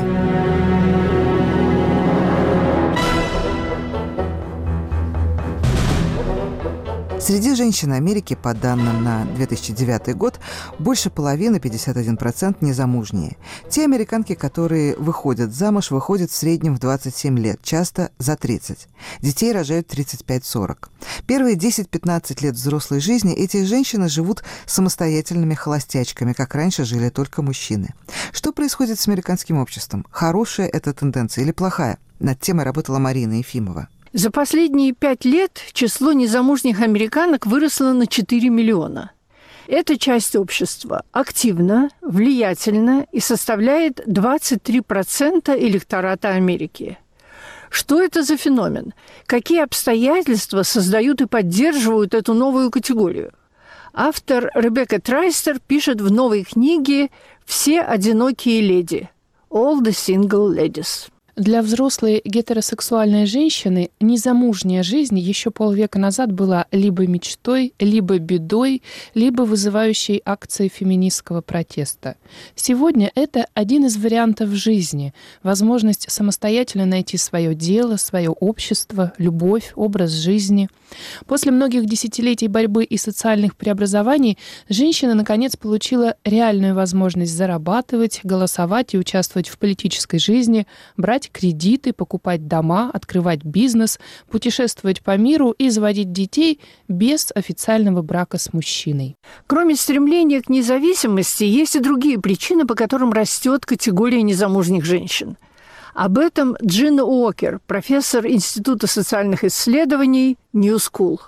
Среди женщин Америки, по данным на 2009 год, больше половины, 51%, незамужние. Те американки, которые выходят замуж, выходят в среднем в 27 лет, часто за 30. Детей рожают 35-40. Первые 10-15 лет взрослой жизни эти женщины живут самостоятельными холостячками, как раньше жили только мужчины. Что происходит с американским обществом? Хорошая это тенденция или плохая? Над темой работала Марина Ефимова. За последние 5 лет число незамужних американок выросло на 4 миллиона. Эта часть общества активна, влиятельна и составляет 23% электората Америки. Что это за феномен? Какие обстоятельства создают и поддерживают эту новую категорию? Автор Ребекка Трайстер пишет в новой книге «Все одинокие леди» «All the Single Ladies». Для взрослой гетеросексуальной женщины незамужняя жизнь еще полвека назад была либо мечтой, либо бедой, либо вызывающей акцией феминистского протеста. Сегодня это один из вариантов жизни, возможность самостоятельно найти свое дело, свое общество, любовь, образ жизни. После многих десятилетий борьбы и социальных преобразований женщина, наконец, получила реальную возможность зарабатывать, голосовать и участвовать в политической жизни, брать кредиты, покупать дома, открывать бизнес, путешествовать по миру и заводить детей без официального брака с мужчиной. Кроме стремления к независимости, есть и другие причины, по которым растет категория незамужних женщин. Об этом Джина Уокер, профессор Института социальных исследований New School.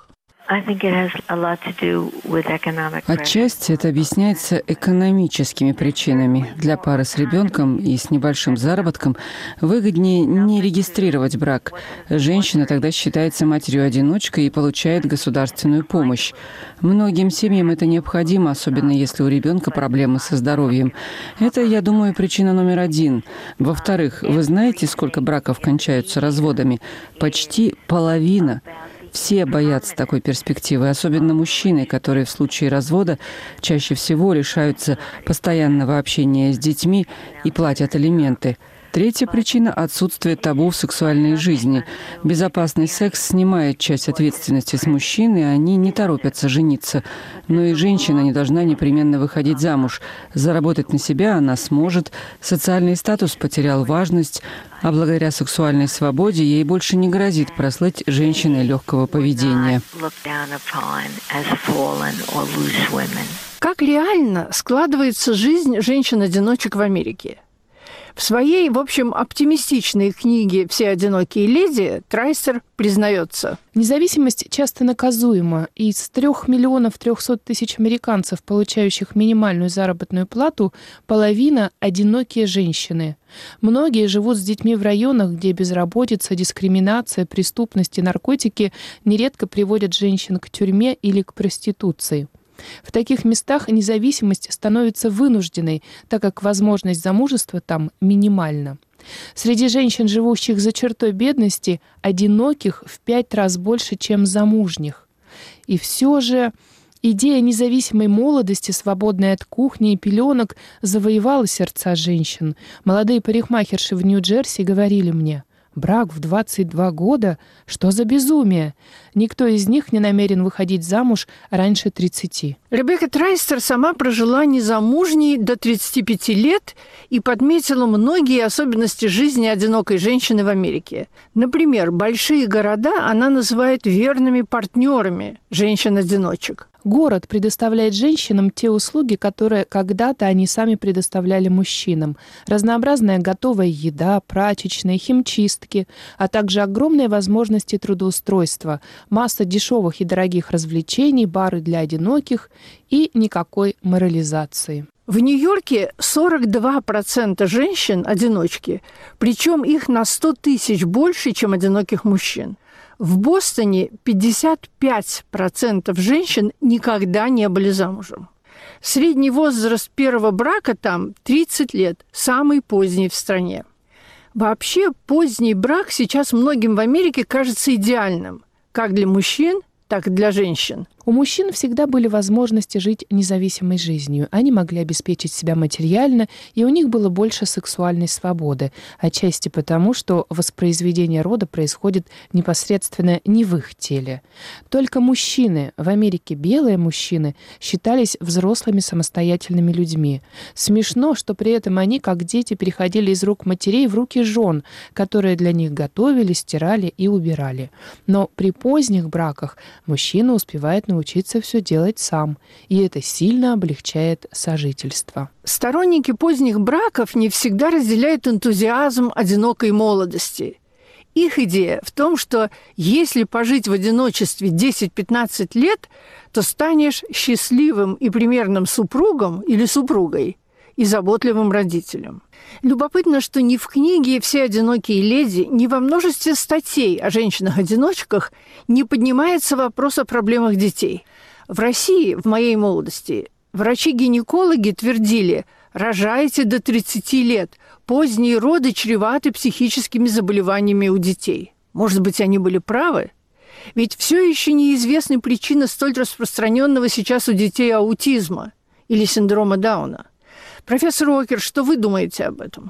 Отчасти это объясняется экономическими причинами. Для пары с ребенком и с небольшим заработком выгоднее не регистрировать брак. Женщина тогда считается матерью-одиночкой и получает государственную помощь. Многим семьям это необходимо, особенно если у ребенка проблемы со здоровьем. Это, я думаю, причина номер один. Во-вторых, вы знаете, сколько браков кончаются разводами? Почти половина. Все боятся такой перспективы, особенно мужчины, которые в случае развода чаще всего лишаются постоянного общения с детьми и платят алименты. Третья причина – отсутствие табу в сексуальной жизни. Безопасный секс снимает часть ответственности с мужчин, и они не торопятся жениться. Но и женщина не должна непременно выходить замуж. Заработать на себя она сможет. Социальный статус потерял важность, а благодаря сексуальной свободе ей больше не грозит прослыть женщиной легкого поведения. Как реально складывается жизнь женщин-одиночек в Америке? В своей, в общем, оптимистичной книге «Все одинокие леди» Трайстер признается. Независимость часто наказуема. Из 3 миллионов 300 тысяч американцев, получающих минимальную заработную плату, половина – одинокие женщины. Многие живут с детьми в районах, где безработица, дискриминация, преступность и наркотики нередко приводят женщин к тюрьме или к проституции. В таких местах независимость становится вынужденной, так как возможность замужества там минимальна. Среди женщин, живущих за чертой бедности, одиноких в 5 раз больше, чем замужних. И все же идея независимой молодости, свободной от кухни и пеленок, завоевала сердца женщин. Молодые парикмахерши в Нью-Джерси говорили мне: «Брак в 22 года? Что за безумие?» Никто из них не намерен выходить замуж раньше 30. Ребекка Трайстер сама прожила незамужней до 35 лет и подметила многие особенности жизни одинокой женщины в Америке. Например, большие города она называет верными партнерами женщин-одиночек. Город предоставляет женщинам те услуги, которые когда-то они сами предоставляли мужчинам. Разнообразная готовая еда, прачечные, химчистки, а также огромные возможности трудоустройства, масса дешевых и дорогих развлечений, бары для одиноких и никакой морализации. В Нью-Йорке 42% женщин-одиночки, причем их на 100 тысяч больше, чем одиноких мужчин. В Бостоне 55% женщин никогда не были замужем. Средний возраст первого брака там 30 лет, самый поздний в стране. Вообще, поздний брак сейчас многим в Америке кажется идеальным, как для мужчин, так и для женщин. У мужчин всегда были возможности жить независимой жизнью. Они могли обеспечить себя материально, и у них было больше сексуальной свободы. Отчасти потому, что воспроизведение рода происходит непосредственно не в их теле. Только мужчины, в Америке белые мужчины, считались взрослыми самостоятельными людьми. Смешно, что при этом они, как дети, переходили из рук матерей в руки жен, которые для них готовили, стирали и убирали. Но при поздних браках мужчина успевает научиться все делать сам, и это сильно облегчает сожительство. Сторонники поздних браков не всегда разделяют энтузиазм одинокой молодости. Их идея в том, что если пожить в одиночестве 10-15 лет, то станешь счастливым и примерным супругом или супругой и заботливым родителем. Любопытно, что ни в книге «Все одинокие леди», ни во множестве статей о женщинах-одиночках не поднимается вопрос о проблемах детей. В России, в моей молодости, врачи-гинекологи твердили: рожайте до 30 лет, поздние роды чреваты психическими заболеваниями у детей. Может быть, они были правы? Ведь все еще неизвестны причины столь распространенного сейчас у детей аутизма или синдрома Дауна. Профессор Уокер, что вы думаете об этом?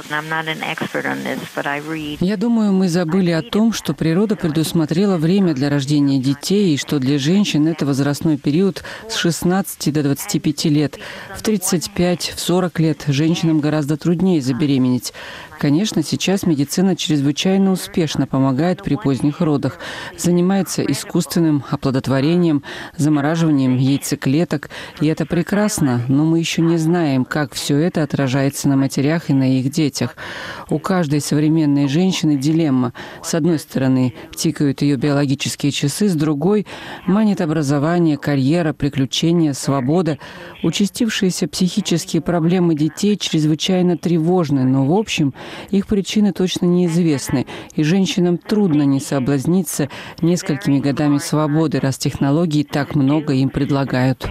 Я думаю, мы забыли о том, что природа предусмотрела время для рождения детей, и что для женщин это возрастной период с 16 до 25 лет. В 35, в 40 лет женщинам гораздо труднее забеременеть. Конечно, сейчас медицина чрезвычайно успешно помогает при поздних родах, занимается искусственным оплодотворением, замораживанием яйцеклеток, и это прекрасно, но мы еще не знаем, как все это отражается на матерях и на их детях. У каждой современной женщины дилемма. С одной стороны, тикают ее биологические часы, с другой – манит образование, карьера, приключения, свобода. Участившиеся психические проблемы детей чрезвычайно тревожны, но в общем их причины точно неизвестны, и женщинам трудно не соблазниться несколькими годами свободы, раз технологии так много им предлагают.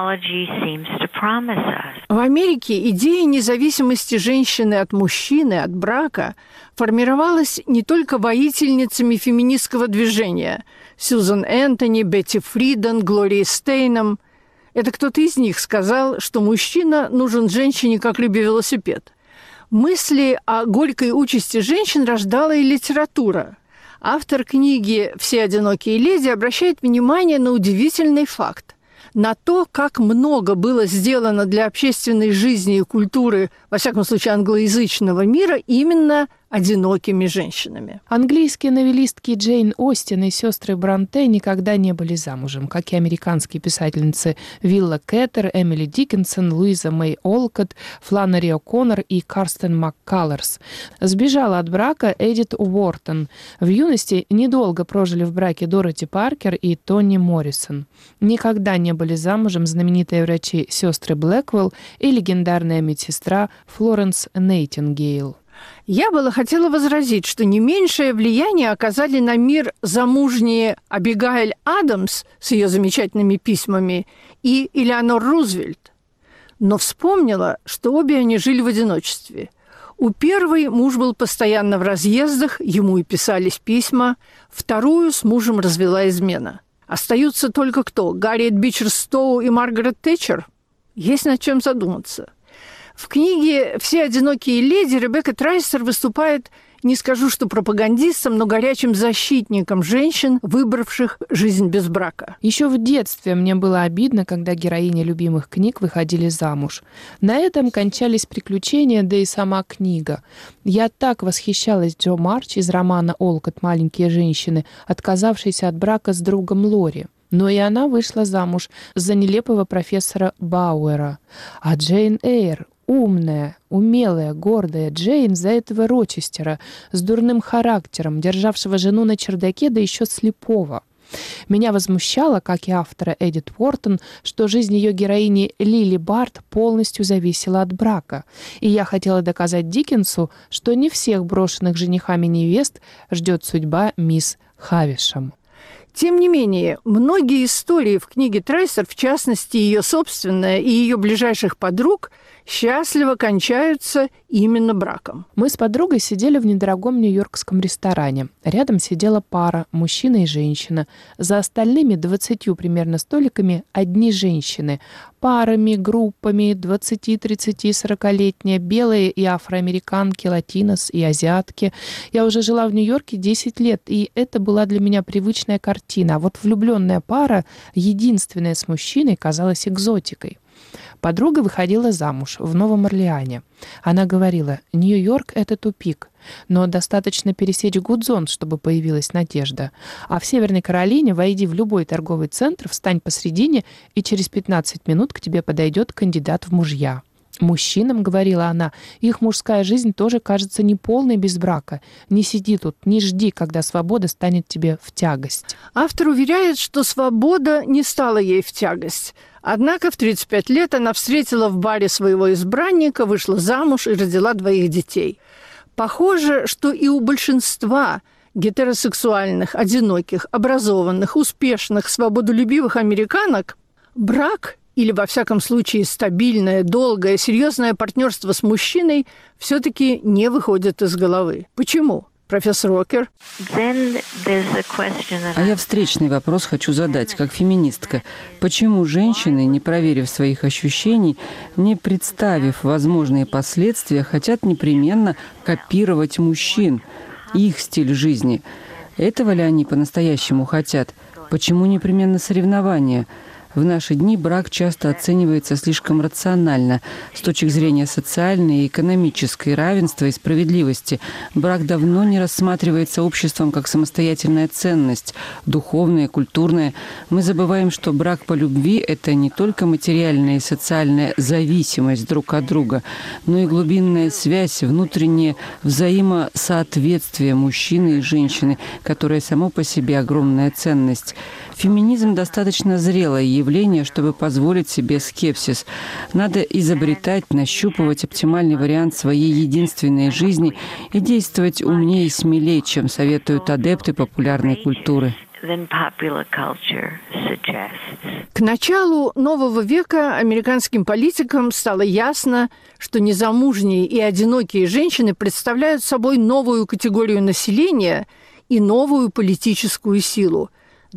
В Америке идея независимости женщины от мужчины, от брака, формировалась не только воительницами феминистского движения – Сьюзан Энтони, Бетти Фриден, Глорией Стейном. Это кто-то из них сказал, что мужчина нужен женщине как рыбе велосипед. Мысли о горькой участи женщин рождала и литература. Автор книги «Все одинокие леди» обращает внимание на удивительный факт. На то, как много было сделано для общественной жизни и культуры, во всяком случае, англоязычного мира, именно одинокими женщинами. Английские новеллистки Джейн Остин и сестры Бронте никогда не были замужем, как и американские писательницы Вилла Кеттер, Эмили Диккенсон, Луиза Мэй Олкотт, Фланнери О'Коннор и Карстен МакКаллерс. Сбежала от брака Эдит Уортон. В юности недолго прожили в браке Дороти Паркер и Тони Моррисон. Никогда не были замужем знаменитые врачи сестры Блэквелл и легендарная медсестра Флоренс Нейтингейл. Я было хотела возразить, что не меньшее влияние оказали на мир замужние Абигайль Адамс с ее замечательными письмами и Элеонор Рузвельт. Но вспомнила, что обе они жили в одиночестве. У первой муж был постоянно в разъездах, ему и писались письма. Вторую с мужем развела измена. Остаются только кто? Гарриет Бичер Стоу и Маргарет Тэтчер? Есть над чем задуматься. В книге «Все одинокие леди» Ребекка Трайсер выступает, не скажу, что пропагандистом, но горячим защитником женщин, выбравших жизнь без брака. Еще в детстве мне было обидно, когда героини любимых книг выходили замуж. На этом кончались приключения, да и сама книга. Я так восхищалась Джо Марч из романа «Олкотт. Маленькие женщины», отказавшейся от брака с другом Лори. Но и она вышла замуж за нелепого профессора Бауэра. А Джейн Эйр, умная, умелая, гордая Джейн за этого Рочестера с дурным характером, державшего жену на чердаке, да еще слепого. Меня возмущало, как и автора Эдит Уортон, что жизнь ее героини Лили Барт полностью зависела от брака. И я хотела доказать Диккенсу, что не всех брошенных женихами невест ждет судьба мисс Хавишам. Тем не менее, многие истории в книге Трайсер, в частности, ее собственная и ее ближайших подруг, счастливо кончаются именно браком. Мы с подругой сидели в недорогом нью-йоркском ресторане. Рядом сидела пара, мужчина и женщина. За остальными 20 примерно столиками одни женщины. Парами, группами, 20, 30, 40-летние, белые и афроамериканки, латинос и азиатки. Я уже жила в Нью-Йорке 10 лет, и это была для меня привычная картина. А вот влюбленная пара, единственная с мужчиной, казалась экзотикой. Подруга выходила замуж в Новом Орлеане. Она говорила: «Нью-Йорк — это тупик, но достаточно пересечь Гудзон, чтобы появилась надежда. А в Северной Каролине войди в любой торговый центр, встань посредине, и через 15 минут к тебе подойдет кандидат в мужья». Мужчинам, говорила она, их мужская жизнь тоже кажется неполной без брака. Не сиди тут, не жди, когда свобода станет тебе в тягость. Автор уверяет, что свобода не стала ей в тягость. Однако в 35 лет она встретила в баре своего избранника, вышла замуж и родила 2 детей. Похоже, что и у большинства гетеросексуальных, одиноких, образованных, успешных, свободолюбивых американок брак или, во всяком случае, стабильное, долгое, серьезное партнерство с мужчиной все-таки не выходит из головы. Почему? Профессор Окер. А я встречный вопрос хочу задать, как феминистка. Почему женщины, не проверив своих ощущений, не представив возможные последствия, хотят непременно копировать мужчин, их стиль жизни? Этого ли они по-настоящему хотят? Почему непременно соревнования? В наши дни брак часто оценивается слишком рационально. С точки зрения социальной и экономической равенства и справедливости брак давно не рассматривается обществом как самостоятельная ценность, духовная, культурная. Мы забываем, что брак по любви – это не только материальная и социальная зависимость друг от друга, но и глубинная связь, внутреннее взаимосоответствие мужчины и женщины, которое само по себе огромная ценность. Феминизм достаточно зрелое явление, чтобы позволить себе скепсис. Надо изобретать, нащупывать оптимальный вариант своей единственной жизни и действовать умнее и смелее, чем советуют адепты популярной культуры. К началу нового века американским политикам стало ясно, что незамужние и одинокие женщины представляют собой новую категорию населения и новую политическую силу.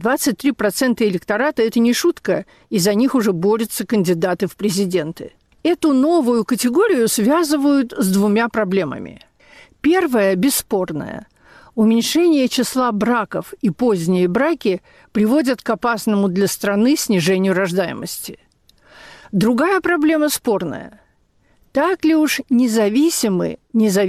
23% электората – это не шутка, и за них уже борются кандидаты в президенты. Эту новую категорию связывают с двумя проблемами. Первая – бесспорная. Уменьшение числа браков и поздние браки приводят к опасному для страны снижению рождаемости. Другая проблема спорная. Так ли уж независимые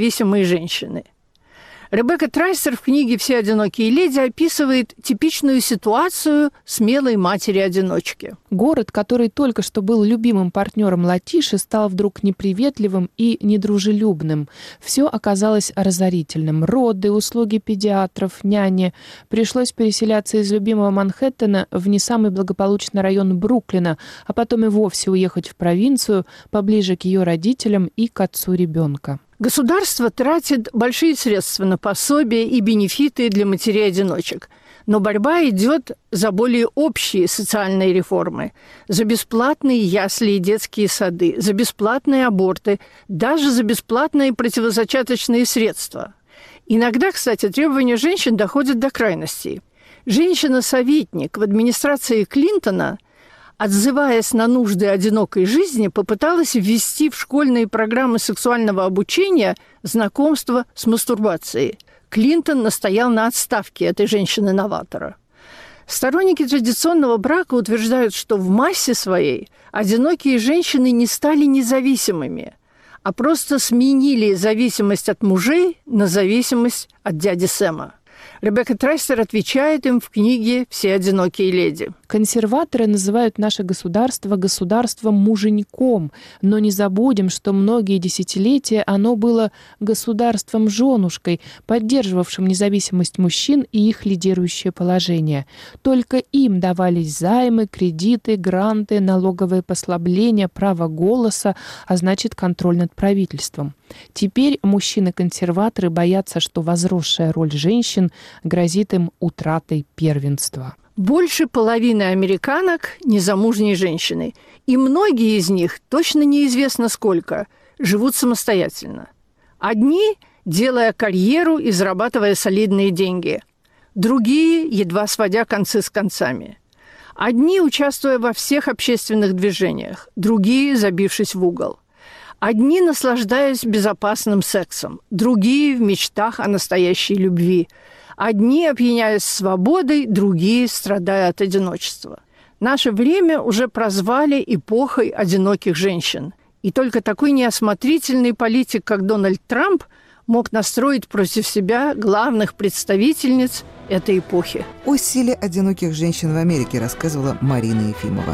женщины? Ребекка Трайстер в книге «Все одинокие леди» описывает типичную ситуацию смелой матери-одиночки. Город, который только что был любимым партнером Латиши, стал вдруг неприветливым и недружелюбным. Все оказалось разорительным. Роды, услуги педиатров, няни. Пришлось переселяться из любимого Манхэттена в не самый благополучный район Бруклина, а потом и вовсе уехать в провинцию, поближе к ее родителям и к отцу ребенка. Государство тратит большие средства на пособия и бенефиты для матерей-одиночек. Но борьба идет за более общие социальные реформы, за бесплатные ясли и детские сады, за бесплатные аборты, даже за бесплатные противозачаточные средства. Иногда, кстати, требования женщин доходят до крайностей. Женщина-советник в администрации Клинтона, отзываясь на нужды одинокой жизни, попыталась ввести в школьные программы сексуального обучения знакомство с мастурбацией. Клинтон настоял на отставке этой женщины-новатора. Сторонники традиционного брака утверждают, что в массе своей одинокие женщины не стали независимыми, а просто сменили зависимость от мужей на зависимость от дяди Сэма. Ребекка Трайстер отвечает им в книге «Все одинокие леди». Консерваторы называют наше государство государством-муженьком, но не забудем, что многие десятилетия оно было государством-женушкой, поддерживавшим независимость мужчин и их лидирующее положение. Только им давались займы, кредиты, гранты, налоговые послабления, право голоса, а значит, контроль над правительством. Теперь мужчины-консерваторы боятся, что возросшая роль женщин грозит им утратой первенства. Больше половины американок – незамужние женщины, и многие из них, точно неизвестно сколько, живут самостоятельно. Одни – делая карьеру и зарабатывая солидные деньги, другие – едва сводя концы с концами. Одни – участвуя во всех общественных движениях, другие – забившись в угол. Одни – наслаждаясь безопасным сексом, другие – в мечтах о настоящей любви. Одни опьяняясь свободой, другие страдая от одиночества. Наше время уже прозвали эпохой одиноких женщин. И только такой неосмотрительный политик, как Дональд Трамп, мог настроить против себя главных представительниц этой эпохи. О силе одиноких женщин в Америке рассказывала Марина Ефимова.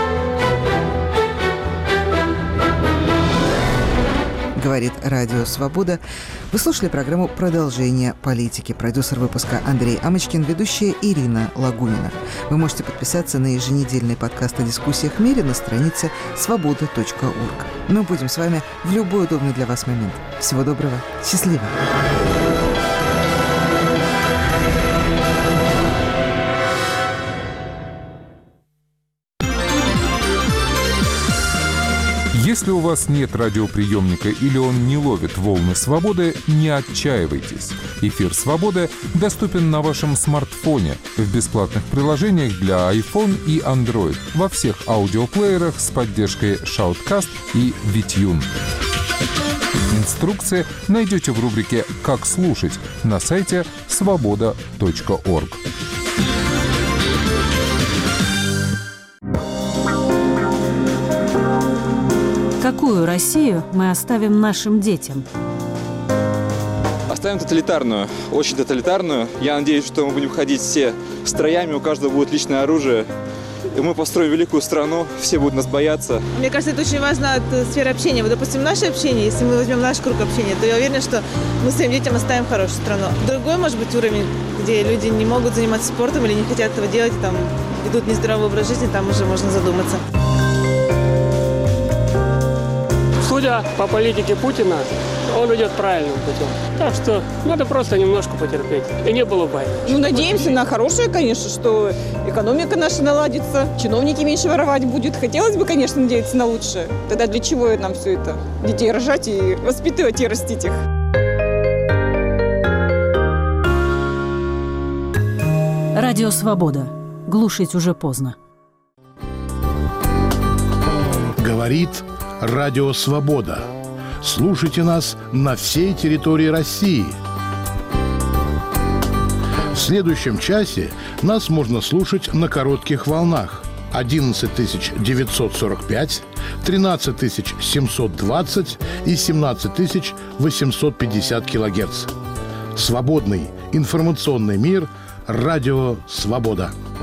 Говорит Радио Свобода. Вы слушали программу «Продолжение политики». Продюсер выпуска Андрей Амочкин, ведущая Ирина Лагунина. Вы можете подписаться на еженедельный подкаст о дискуссиях в мире на странице svoboda.org. Мы будем с вами в любой удобный для вас момент. Всего доброго. Счастливо. Если у вас нет радиоприемника или он не ловит волны свободы, не отчаивайтесь. Эфир «Свобода» доступен на вашем смартфоне в бесплатных приложениях для iPhone и Android во всех аудиоплеерах с поддержкой Shoutcast и VTune. Инструкции найдете в рубрике «Как слушать» на сайте svoboda.org. Какую Россию мы оставим нашим детям? Оставим тоталитарную, очень тоталитарную. Я надеюсь, что мы будем ходить все строями, у каждого будет личное оружие. И мы построим великую страну, все будут нас бояться. Мне кажется, это очень важно от сферы общения. Вот, допустим, наше общение, если мы возьмем наш круг общения, то я уверена, что мы своим детям оставим хорошую страну. Другой, может быть, уровень, где люди не могут заниматься спортом или не хотят этого делать, там ведут нездоровый образ жизни, там уже можно задуматься. Судя по политике Путина, он идет правильным путем. Так что надо просто немножко потерпеть. И не было войны. Ну, надеемся на хорошее, конечно, что экономика наша наладится, чиновники меньше воровать будут. Хотелось бы, конечно, надеяться на лучшее. Тогда для чего нам все это? Детей рожать и воспитывать и растить их. Радио «Свобода». Глушить уже поздно. Говорит Радио «Свобода». Слушайте нас на всей территории России. В следующем часе нас можно слушать на коротких волнах 11 945, 13 720 и 17 850 килогерц. Свободный информационный мир. Радио «Свобода».